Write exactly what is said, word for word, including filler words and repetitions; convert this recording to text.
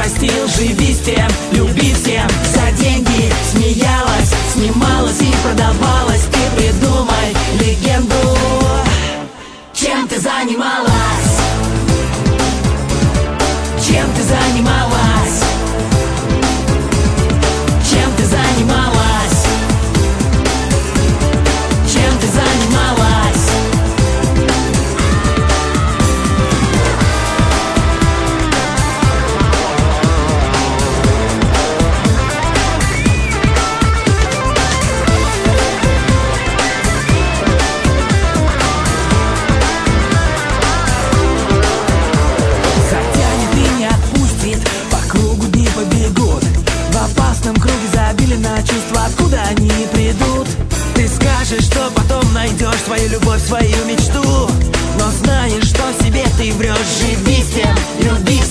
простил. Живи с тем, люби всем, за деньги смеялась, снималась и продавалась. Ты придумай легенду. Чем ты занималась? Чем ты занималась? Чем ты занималась? Чем ты занималась? Затянет и не отпустит, по кругу дни побегут. В опасном круге забили на чувства, откуда они придут. Ты скажешь, что потом найдешь свою любовь, свою мечту, но знаешь, что себе ты врешь. Живи с тем, люби